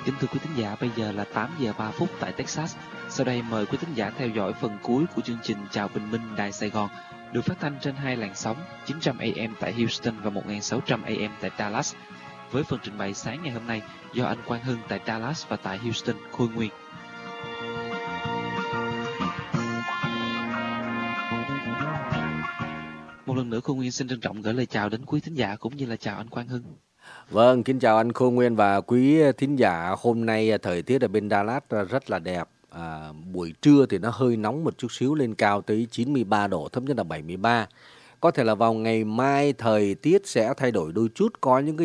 Kính thưa quý thính giả, bây giờ là 8 giờ 3 phút tại Texas. Sau đây mời quý thính giả theo dõi phần cuối của chương trình Chào Bình Minh Đài Sài Gòn, được phát thanh trên hai làn sóng 900 AM tại Houston và 1600 AM tại Dallas. Với phần trình bày sáng ngày hôm nay do anh Quang Hưng tại Dallas và tại Houston khôi nguyên. Một lần nữa Khôi Nguyên xin trân trọng gửi lời chào đến quý thính giả cũng như là chào anh Quang Hưng. Vâng, kính chào anh Khôi Nguyên và quý thính giả. Hôm nay thời tiết ở bên Dallas rất là đẹp. Buổi trưa thì nó hơi nóng một chút xíu, lên cao tới 93 độ, thấp nhất là 73. Có thể là vào ngày mai thời tiết sẽ thay đổi đôi chút, có những cái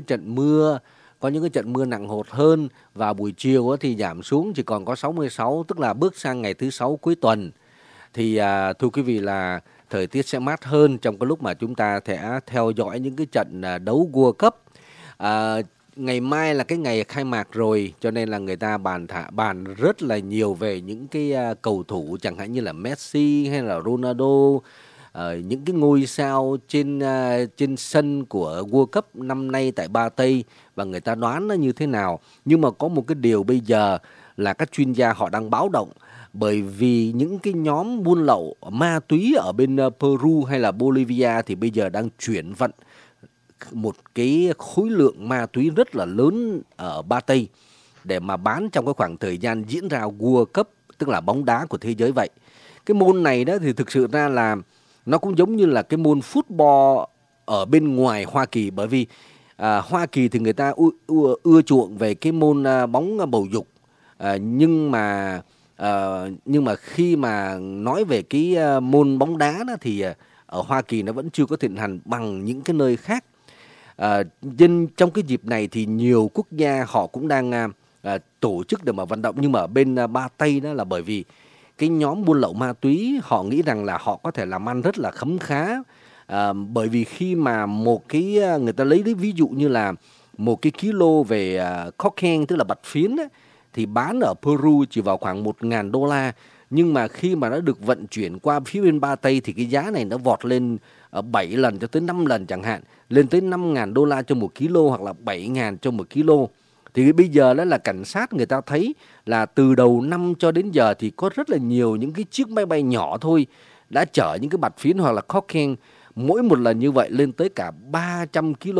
trận mưa nặng hột hơn. Và buổi chiều thì giảm xuống chỉ còn có 66, tức là bước sang ngày thứ 6 cuối tuần. Thì thưa quý vị là thời tiết sẽ mát hơn trong cái lúc mà chúng ta sẽ theo dõi những cái trận đấu World Cup. Ngày mai là cái ngày khai mạc rồi, cho nên là người ta bàn rất là nhiều về những cái cầu thủ chẳng hạn như là Messi hay là Ronaldo, những cái ngôi sao trên sân của World Cup năm nay tại Ba Tây, và người ta đoán nó như thế nào. Nhưng mà có một cái điều bây giờ là các chuyên gia họ đang báo động, bởi vì những cái nhóm buôn lậu ma túy ở bên Peru hay là Bolivia thì bây giờ đang chuyển vận một cái khối lượng ma túy rất là lớn ở Ba Tây để mà bán trong cái khoảng thời gian diễn ra World Cup, tức là bóng đá của thế giới vậy. Cái môn này đó thì thực sự ra là nó cũng giống như là cái môn football ở bên ngoài Hoa Kỳ, bởi vì Hoa Kỳ thì người ta ưa chuộng về cái môn bóng bầu dục, nhưng mà khi mà nói về cái môn bóng đá đó thì ở Hoa Kỳ nó vẫn chưa có thịnh hành bằng những cái nơi khác. Trong cái dịp này thì nhiều quốc gia họ cũng đang tổ chức để mà vận động, nhưng mà ở bên Ba Tây đó là bởi vì cái nhóm buôn lậu ma túy họ nghĩ rằng là họ có thể làm ăn rất là khấm khá, bởi vì khi mà một cái người ta lấy ví dụ như là một cái kilo về cocaine, tức là bạch phiến ấy, thì bán ở Peru chỉ vào khoảng $1,000, nhưng mà khi mà nó được vận chuyển qua phía bên Ba Tây thì cái giá này nó vọt lên 7 lần cho tới 5 lần chẳng hạn, lên tới $5,000 cho 1 kilo hoặc là 7,000 cho 1 kilo. Thì bây giờ đó là cảnh sát người ta thấy là từ đầu năm cho đến giờ thì có rất là nhiều những cái chiếc máy bay nhỏ thôi đã chở những cái bạch phiến hoặc là cocaine, mỗi một lần như vậy lên tới cả 300 kg.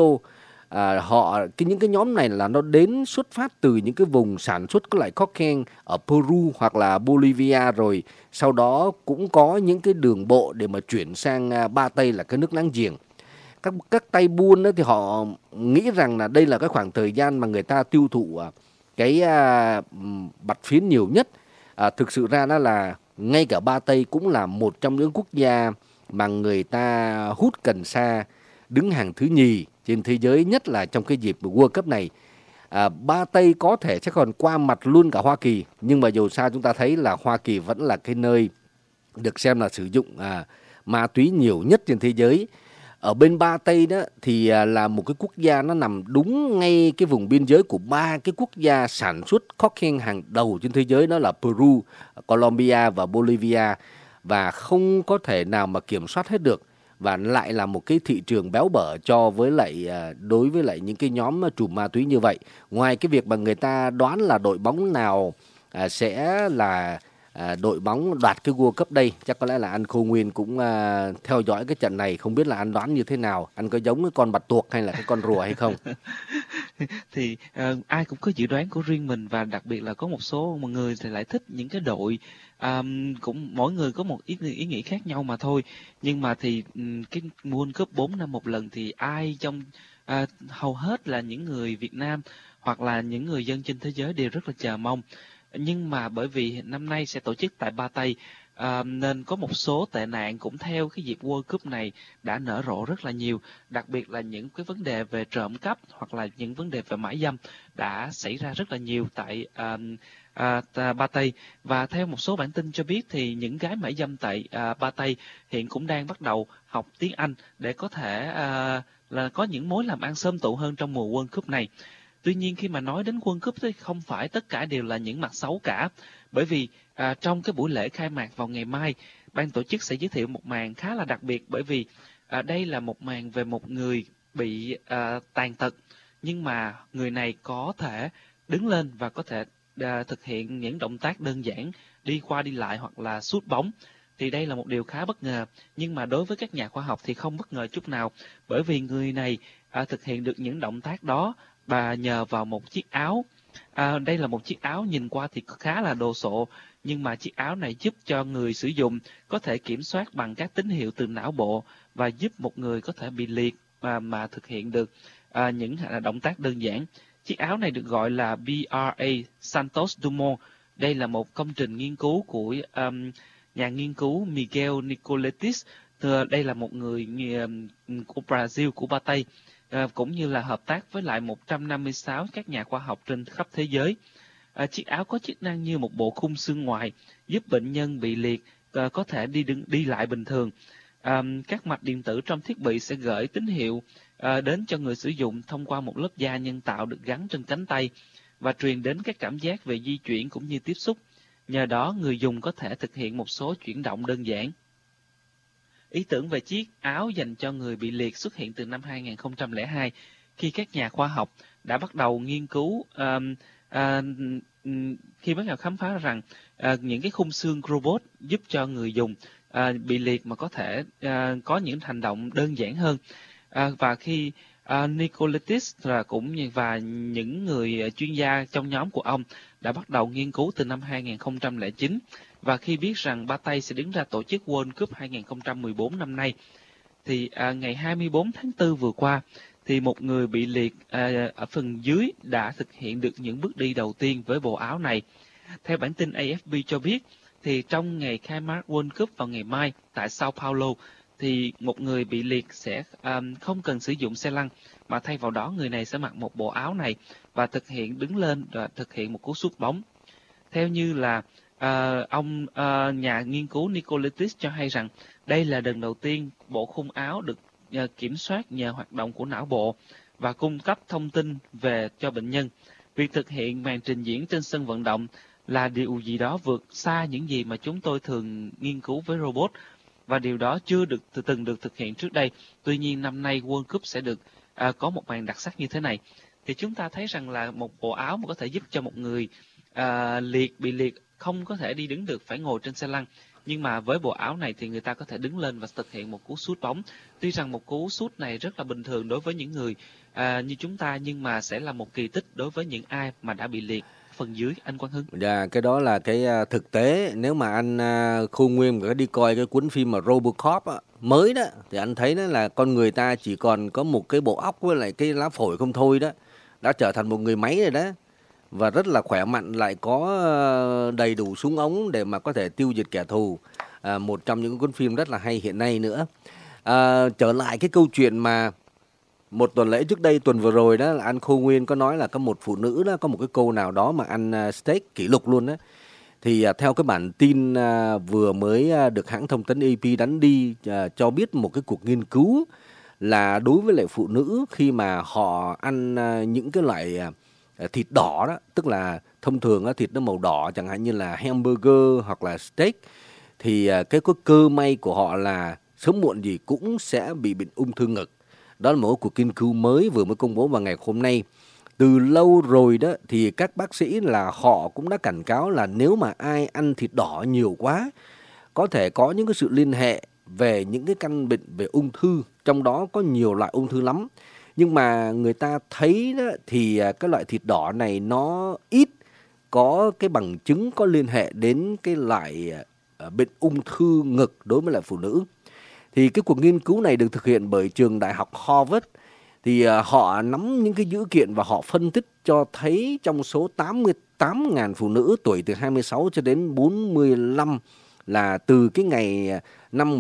Những cái nhóm này là nó đến xuất phát từ những cái vùng sản xuất các loại cocaine ở Peru hoặc là Bolivia, rồi sau đó cũng có những cái đường bộ để mà chuyển sang Ba Tây là cái nước láng giềng. Các tay buôn đó thì họ nghĩ rằng là đây là cái khoảng thời gian mà người ta tiêu thụ cái bạch phiến nhiều nhất. Thực sự ra đó là ngay cả Ba Tây cũng là một trong những quốc gia mà người ta hút cần sa đứng hàng thứ nhì trên thế giới, nhất là trong cái dịp World Cup này. Ba Tây có thể sẽ còn qua mặt luôn cả Hoa Kỳ, nhưng mà dù sao chúng ta thấy là Hoa Kỳ vẫn là cái nơi được xem là sử dụng ma túy nhiều nhất trên thế giới. Ở bên Ba Tây đó thì là một cái quốc gia nó nằm đúng ngay cái vùng biên giới của ba cái quốc gia sản xuất cocaine hàng đầu trên thế giới, đó là Peru, Colombia và Bolivia, và không có thể nào mà kiểm soát hết được, và lại là một cái thị trường béo bở đối với lại những cái nhóm trùm ma túy như vậy. Ngoài cái việc mà người ta đoán là đội bóng nào sẽ là đội bóng đoạt cái World Cup đây, chắc có lẽ là anh Khôi Nguyên cũng theo dõi cái trận này, không biết là anh đoán như thế nào, anh có giống cái con bạch tuộc hay là cái con rùa hay không? Thì ai cũng có dự đoán của riêng mình, và đặc biệt là có một số mọi người thì lại thích những cái đội cũng mỗi người có một ý nghĩ khác nhau mà thôi. Nhưng mà thì cái World Cup 4 năm một lần thì ai trong hầu hết là những người Việt Nam hoặc là những người dân trên thế giới đều rất là chờ mong. Nhưng mà bởi vì năm nay sẽ tổ chức tại Ba Tây, nên có một số tệ nạn cũng theo cái dịp World Cup này đã nở rộ rất là nhiều, đặc biệt là những cái vấn đề về trộm cắp hoặc là những vấn đề về mại dâm đã xảy ra rất là nhiều tại Ba Tây. Và theo một số bản tin cho biết thì những gái mại dâm tại Ba Tây hiện cũng đang bắt đầu học tiếng Anh để có thể là có những mối làm ăn xôm tụ hơn trong mùa World Cup này. Tuy nhiên khi mà nói đến World Cup thì không phải tất cả đều là những mặt xấu cả, bởi vì trong cái buổi lễ khai mạc vào ngày mai, ban tổ chức sẽ giới thiệu một màn khá là đặc biệt, bởi vì đây là một màn về một người bị tàn tật, nhưng mà người này có thể đứng lên và có thể thực hiện những động tác đơn giản đi qua đi lại hoặc là sút bóng. Thì đây là một điều khá bất ngờ, nhưng mà đối với các nhà khoa học thì không bất ngờ chút nào, bởi vì người này thực hiện được những động tác đó và nhờ vào một chiếc áo. Đây là một chiếc áo nhìn qua thì khá là đồ sộ, nhưng mà chiếc áo này giúp cho người sử dụng có thể kiểm soát bằng các tín hiệu từ não bộ và giúp một người có thể bị liệt mà thực hiện được những động tác đơn giản. Chiếc áo này được gọi là VRA Santos Dumont. Đây là một công trình nghiên cứu của nhà nghiên cứu Miguel Nicoletis. Đây là một người của Brazil, của Ba Tây, cũng như là hợp tác với lại 156 các nhà khoa học trên khắp thế giới. Chiếc áo có chức năng như một bộ khung xương ngoài, giúp bệnh nhân bị liệt có thể đi lại bình thường. Các mạch điện tử trong thiết bị sẽ gửi tín hiệu đến cho người sử dụng thông qua một lớp da nhân tạo được gắn trên cánh tay và truyền đến các cảm giác về di chuyển cũng như tiếp xúc. Nhờ đó, người dùng có thể thực hiện một số chuyển động đơn giản. Ý tưởng về chiếc áo dành cho người bị liệt xuất hiện từ năm 2002, khi các nhà khoa học đã bắt đầu nghiên cứu, khi bắt đầu khám phá rằng những cái khung xương robot giúp cho người dùng bị liệt mà có thể có những hành động đơn giản hơn. Và khi Nicoletis và những người chuyên gia trong nhóm của ông đã bắt đầu nghiên cứu từ năm 2009, và khi biết rằng Ba Tây sẽ đứng ra tổ chức World Cup 2014 năm nay, thì ngày 24 tháng 4 vừa qua, thì một người bị liệt ở phần dưới đã thực hiện được những bước đi đầu tiên với bộ áo này. Theo bản tin AFP cho biết, thì trong ngày khai mạc World Cup vào ngày mai tại Sao Paulo, thì một người bị liệt sẽ không cần sử dụng xe lăn, mà thay vào đó người này sẽ mặc một bộ áo này và thực hiện đứng lên và thực hiện một cú sút bóng. Theo như là nhà nghiên cứu Nicoletis cho hay rằng đây là lần đầu tiên bộ khung áo được kiểm soát nhờ hoạt động của não bộ và cung cấp thông tin về cho bệnh nhân. Việc thực hiện màn trình diễn trên sân vận động là điều gì đó vượt xa những gì mà chúng tôi thường nghiên cứu với robot, và điều đó chưa từng được thực hiện trước đây. Tuy nhiên năm nay World Cup sẽ được có một màn đặc sắc như thế này. Thì chúng ta thấy rằng là một bộ áo mà có thể giúp cho một người bị liệt không có thể đi đứng được, phải ngồi trên xe lăn. Nhưng mà với bộ áo này thì người ta có thể đứng lên và thực hiện một cú sút bóng. Tuy rằng một cú sút này rất là bình thường đối với những người như chúng ta, nhưng mà sẽ là một kỳ tích đối với những ai mà đã bị liệt phần dưới, anh Quang Hưng. Dạ, cái đó là cái thực tế. Nếu mà anh Khu Nguyên có đi coi cái cuốn phim mà Robocop á, mới đó, thì anh thấy đó là con người ta chỉ còn có một cái bộ óc với lại cái lá phổi không thôi đó, đã trở thành một người máy rồi đó, và rất là khỏe mạnh, lại có đầy đủ súng ống để mà có thể tiêu diệt kẻ thù. Một trong những cuốn phim rất là hay hiện nay nữa. Trở lại cái câu chuyện mà một tuần lễ trước đây, tuần vừa rồi đó, là anh Khu Nguyên có nói là có một phụ nữ đó, có một cái câu nào đó mà ăn steak kỷ lục luôn đó. Thì theo cái bản tin vừa mới được hãng thông tấn AP đánh đi, cho biết một cái cuộc nghiên cứu là đối với lại phụ nữ khi mà họ ăn những cái loại thịt đỏ đó, tức là thông thường thịt nó màu đỏ, chẳng hạn như là hamburger hoặc là steak, thì cái cơ may của họ là sớm muộn gì cũng sẽ bị bệnh ung thư ngực. Đó là một cuộc nghiên cứu mới vừa mới công bố vào ngày hôm nay. Từ lâu rồi đó thì các bác sĩ là họ cũng đã cảnh cáo là nếu mà ai ăn thịt đỏ nhiều quá có thể có những cái sự liên hệ về những cái căn bệnh về ung thư, trong đó có nhiều loại ung thư lắm. Nhưng mà người ta thấy đó, thì cái loại thịt đỏ này nó ít có cái bằng chứng có liên hệ đến cái loại bệnh ung thư ngực đối với lại phụ nữ. Thì cái cuộc nghiên cứu này được thực hiện bởi trường đại học Harvard. Thì họ nắm những cái dữ kiện và họ phân tích cho thấy trong số 88.000 phụ nữ tuổi từ 26 cho đến 45 là từ cái ngày năm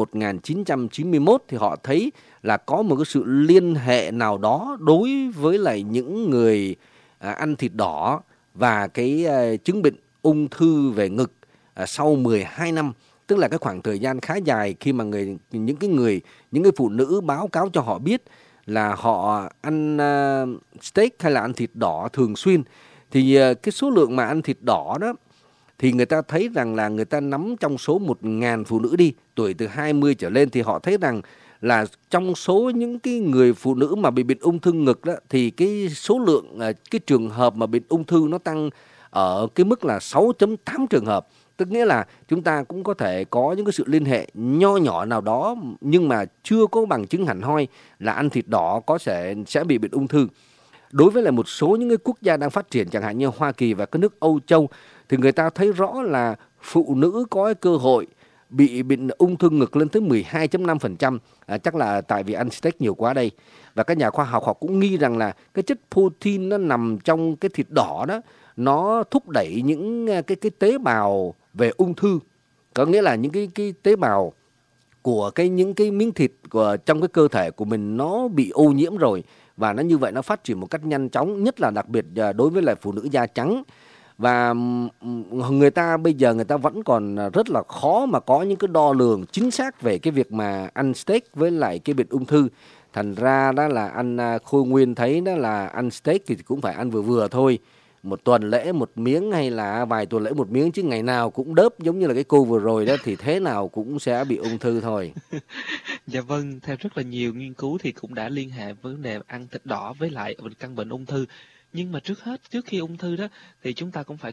1991, thì họ thấy là có một cái sự liên hệ nào đó đối với lại những người ăn thịt đỏ và cái chứng bệnh ung thư về ngực sau 12 năm. Tức là cái khoảng thời gian khá dài khi mà những cái phụ nữ báo cáo cho họ biết là họ ăn steak hay là ăn thịt đỏ thường xuyên, thì cái số lượng mà ăn thịt đỏ đó thì người ta thấy rằng là người ta nắm trong số 1.000 phụ nữ đi tuổi từ 20 trở lên, thì họ thấy rằng là trong số những cái người phụ nữ mà bị bệnh ung thư ngực đó, thì cái số lượng cái trường hợp mà bệnh ung thư nó tăng ở cái mức là 6.8 trường hợp. Tức nghĩa là chúng ta cũng có thể có những cái sự liên hệ nho nhỏ nào đó, nhưng mà chưa có bằng chứng hẳn hoi là ăn thịt đỏ sẽ bị bệnh ung thư. Đối với lại một số những cái quốc gia đang phát triển, chẳng hạn như Hoa Kỳ và các nước Âu Châu, thì người ta thấy rõ là phụ nữ có cái cơ hội bị bệnh ung thư ngực lên tới 12.5%, chắc là tại vì ăn steak nhiều quá đây. Và các nhà khoa học họ cũng nghi rằng là cái chất protein nó nằm trong cái thịt đỏ đó, nó thúc đẩy những cái tế bào về ung thư. Có nghĩa là những cái tế bào của những cái miếng thịt trong cái cơ thể của mình nó bị ô nhiễm rồi, và nó như vậy nó phát triển một cách nhanh chóng, nhất là đặc biệt đối với lại phụ nữ da trắng. Và người ta bây giờ người ta vẫn còn rất là khó mà có những cái đo lường chính xác về cái việc mà ăn steak với lại cái bệnh ung thư. Thành ra đó là anh Khôi Nguyên thấy đó là ăn steak thì cũng phải ăn vừa vừa thôi. Một tuần lễ một miếng hay là vài tuần lễ một miếng, chứ ngày nào cũng đớp giống như là cái cô vừa rồi đó thì thế nào cũng sẽ bị ung thư thôi. Dạ vâng, theo rất là nhiều nghiên cứu thì cũng đã liên hệ vấn đề ăn thịt đỏ với lại căn bệnh ung thư. Nhưng mà trước khi ung thư đó thì chúng ta cũng phải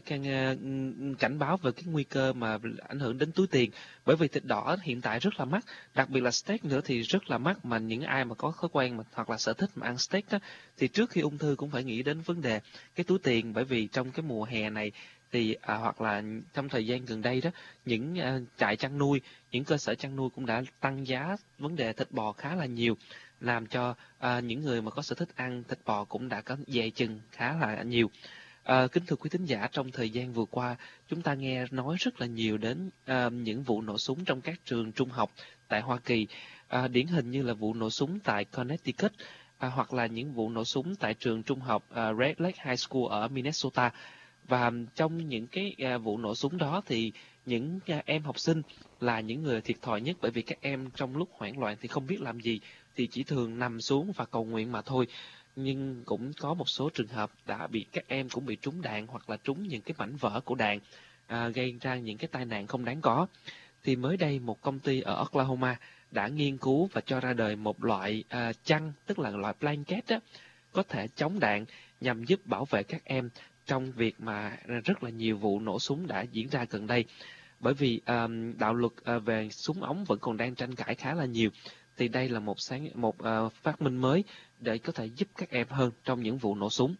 cảnh báo về cái nguy cơ mà ảnh hưởng đến túi tiền. Bởi vì thịt đỏ hiện tại rất là mắc, đặc biệt là steak nữa thì rất là mắc, mà những ai mà có thói quen hoặc là sở thích mà ăn steak đó thì trước khi ung thư cũng phải nghĩ đến vấn đề cái túi tiền. Bởi vì trong cái mùa hè này thì hoặc là trong thời gian gần đây đó, những trại chăn nuôi, những cơ sở chăn nuôi cũng đã tăng giá vấn đề thịt bò khá là nhiều, làm cho những người mà có sở thích ăn thịt bò cũng đã có dè chừng khá là nhiều. Kính thưa quý thính giả, trong thời gian vừa qua, chúng ta nghe nói rất là nhiều đến những vụ nổ súng trong các trường trung học tại Hoa Kỳ, điển hình như là vụ nổ súng tại Connecticut, hoặc là những vụ nổ súng tại trường trung học Red Lake High School ở Minnesota. Và trong những cái vụ nổ súng đó thì những em học sinh là những người thiệt thòi nhất, bởi vì các em trong lúc hoảng loạn thì không biết làm gì, thì chỉ thường nằm xuống và cầu nguyện mà thôi. Nhưng cũng có một số trường hợp các em cũng bị trúng đạn hoặc là trúng những cái mảnh vỡ của đạn, gây ra những cái tai nạn không đáng có. Thì mới đây một công ty ở Oklahoma đã nghiên cứu và cho ra đời một loại chăn, tức là loại blanket đó, có thể chống đạn nhằm giúp bảo vệ các em trong việc mà rất là nhiều vụ nổ súng đã diễn ra gần đây. Bởi vì đạo luật về súng ống vẫn còn đang tranh cãi khá là nhiều, thì đây là một phát minh mới để có thể giúp các em hơn trong những vụ nổ súng.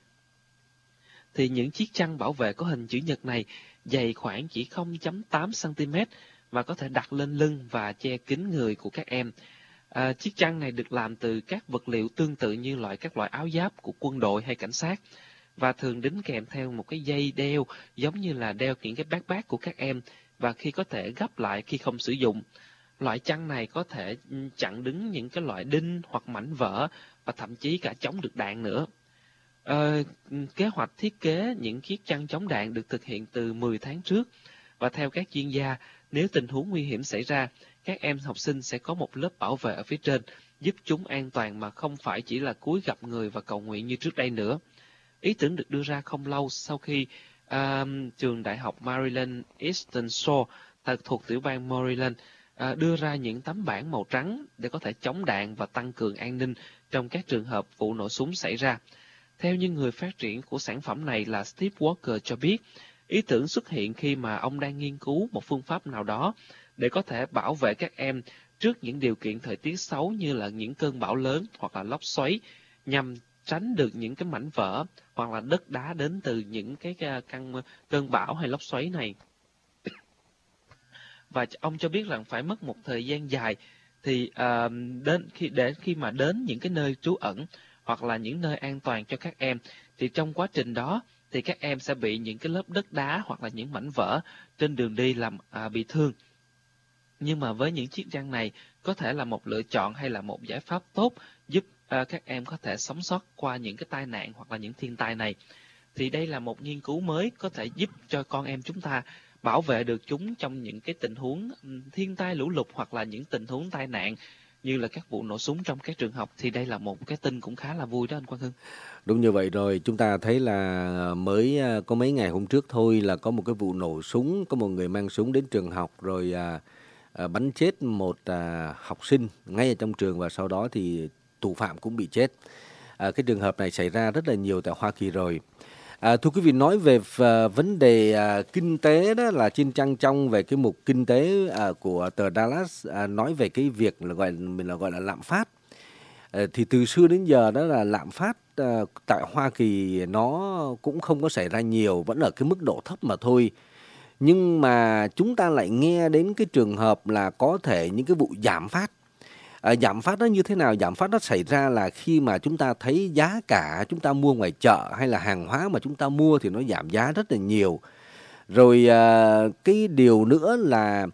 Thì những chiếc chăn bảo vệ có hình chữ nhật này dày khoảng chỉ 0.8 cm và có thể đặt lên lưng và che kín người của các em. Chiếc chăn này được làm từ các vật liệu tương tự như các loại áo giáp của quân đội hay cảnh sát, và thường đính kèm theo một cái dây đeo giống như là đeo những cái backpack của các em, và khi có thể gấp lại khi không sử dụng. Loại chăn này có thể chặn đứng những cái loại đinh hoặc mảnh vỡ, và thậm chí cả chống được đạn nữa. Kế hoạch thiết kế những chiếc chăn chống đạn được thực hiện từ 10 tháng trước, và theo các chuyên gia, nếu tình huống nguy hiểm xảy ra, các em học sinh sẽ có một lớp bảo vệ ở phía trên, giúp chúng an toàn mà không phải chỉ là cúi gập người và cầu nguyện như trước đây nữa. Ý tưởng được đưa ra không lâu sau khi trường đại học Maryland Eastern Shore thuộc tiểu bang Maryland đưa ra những tấm bảng màu trắng để có thể chống đạn và tăng cường an ninh trong các trường hợp vụ nổ súng xảy ra. Theo như người phát triển của sản phẩm này là Steve Walker cho biết, ý tưởng xuất hiện khi mà ông đang nghiên cứu một phương pháp nào đó để có thể bảo vệ các em trước những điều kiện thời tiết xấu như là những cơn bão lớn hoặc là lốc xoáy, nhằm tránh được những cái mảnh vỡ hoặc là đất đá đến từ những cái cơn bão hay lốc xoáy này. Và ông cho biết rằng phải mất một thời gian dài thì khi mà đến những cái nơi trú ẩn hoặc là những nơi an toàn cho các em, thì trong quá trình đó thì các em sẽ bị những cái lớp đất đá hoặc là những mảnh vỡ trên đường đi làm bị thương. Nhưng mà với những chiếc chăn này có thể là một lựa chọn hay là một giải pháp tốt giúp các em có thể sống sót qua những cái tai nạn hoặc là những thiên tai này. Thì đây là một nghiên cứu mới có thể giúp cho con em chúng ta bảo vệ được chúng trong những cái tình huống thiên tai lũ lụt hoặc là những tình huống tai nạn như là các vụ nổ súng trong các trường học. Thì đây là một cái tin cũng khá là vui đó anh Quang Hưng. Đúng như vậy rồi, chúng ta thấy là mới có mấy ngày hôm trước thôi là có một cái vụ nổ súng, có một người mang súng đến trường học rồi bắn chết một học sinh ngay ở trong trường, và sau đó thì thủ phạm cũng bị chết. Cái trường hợp này xảy ra rất là nhiều tại Hoa Kỳ rồi. Thưa quý vị, nói về vấn đề kinh tế đó, là trên trang trong về cái mục kinh tế của tờ Dallas nói về cái việc là gọi là lạm phát. Thì từ xưa đến giờ đó là lạm phát tại Hoa Kỳ nó cũng không có xảy ra nhiều, vẫn ở cái mức độ thấp mà thôi. Nhưng mà chúng ta lại nghe đến cái trường hợp là có thể những cái vụ giảm phát. Giảm phát nó như thế nào? Giảm phát nó xảy ra là khi mà chúng ta thấy giá cả chúng ta mua ngoài chợ hay là hàng hóa mà chúng ta mua thì nó giảm giá rất là nhiều. Rồi cái điều nữa là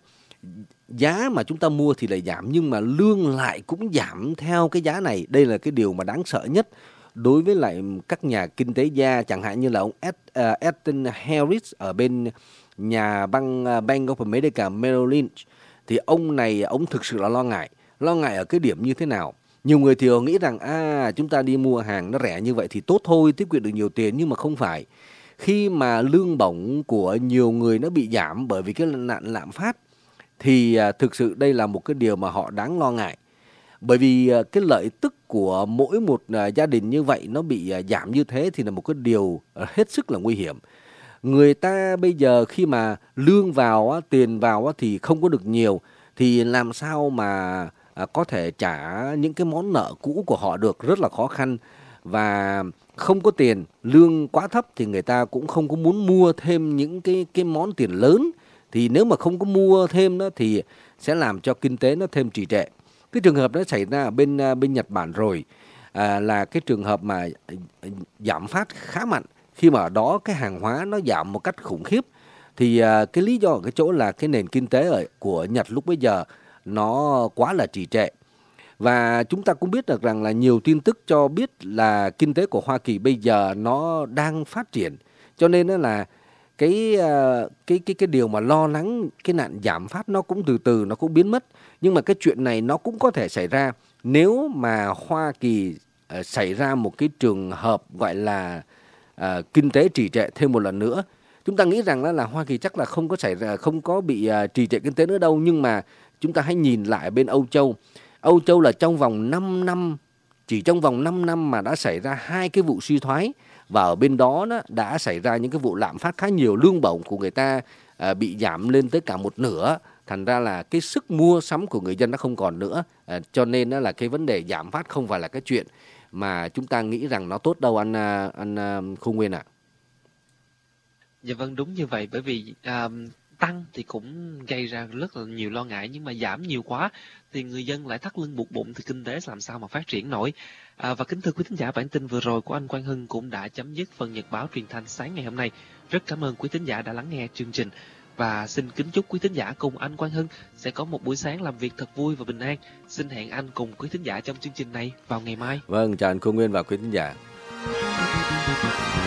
giá mà chúng ta mua thì lại giảm, nhưng mà lương lại cũng giảm theo cái giá này. Đây là cái điều mà đáng sợ nhất đối với lại các nhà kinh tế gia, chẳng hạn như là ông Ed Harris ở bên nhà băng Bank of America Merrill Lynch. Thì ông này, ông thực sự là lo ngại ở cái điểm như thế nào. Nhiều người thì nghĩ rằng chúng ta đi mua hàng nó rẻ như vậy thì tốt thôi, tiết kiệm được nhiều tiền, nhưng mà không phải. Khi mà lương bổng của nhiều người nó bị giảm bởi vì cái nạn lạm phát thì thực sự đây là một cái điều mà họ đáng lo ngại. Bởi vì cái lợi tức của mỗi một gia đình như vậy nó bị giảm như thế thì là một cái điều hết sức là nguy hiểm. Người ta bây giờ khi mà lương vào, tiền vào thì không có được nhiều, thì làm sao mà có thể trả những cái món nợ cũ của họ được, rất là khó khăn. Và không có tiền, lương quá thấp thì người ta cũng không có muốn mua thêm những cái món tiền lớn. Thì nếu mà không có mua thêm đó thì sẽ làm cho kinh tế nó thêm trì trệ. Cái trường hợp đó xảy ra ở bên Nhật Bản rồi, là cái trường hợp mà giảm phát khá mạnh. Khi mà ở đó cái hàng hóa nó giảm một cách khủng khiếp. Thì cái lý do ở cái chỗ là cái nền kinh tế của Nhật lúc bấy giờ nó quá là trì trệ. Và chúng ta cũng biết được rằng là nhiều tin tức cho biết là kinh tế của Hoa Kỳ bây giờ nó đang phát triển. Cho nên đó là cái điều mà lo lắng cái nạn giảm phát nó cũng từ từ nó cũng biến mất. Nhưng mà cái chuyện này nó cũng có thể xảy ra nếu mà Hoa Kỳ xảy ra một cái trường hợp gọi là kinh tế trì trệ thêm một lần nữa. Chúng ta nghĩ rằng là Hoa Kỳ chắc là không có bị trì trệ kinh tế nữa đâu, nhưng mà chúng ta hãy nhìn lại bên Âu Châu. Âu Châu là trong vòng 5 năm, chỉ trong vòng 5 năm mà đã xảy ra 2 cái vụ suy thoái, và ở bên đó đã xảy ra những cái vụ lạm phát khá nhiều, lương bổng của người ta bị giảm lên tới cả một nửa, thành ra là cái sức mua sắm của người dân nó không còn nữa. Cho nên là cái vấn đề giảm phát không phải là cái chuyện mà chúng ta nghĩ rằng nó tốt đâu anh Khu Nguyên ạ. Dạ vâng, đúng như vậy, bởi vì tăng thì cũng gây ra rất là nhiều lo ngại, nhưng mà giảm nhiều quá thì người dân lại thắt lưng buộc bụng thì kinh tế làm sao mà phát triển nổi. Và kính thưa quý thính giả, bản tin vừa rồi của anh Quang Hưng cũng đã chấm dứt phần nhật báo truyền thanh sáng ngày hôm nay. Rất cảm ơn quý thính giả đã lắng nghe chương trình, và xin kính chúc quý thính giả cùng anh Quang Hưng sẽ có một buổi sáng làm việc thật vui và bình an. Xin hẹn anh cùng quý thính giả trong chương trình này vào ngày mai. Vâng, chào anh Khu Nguyên và quý thính giả.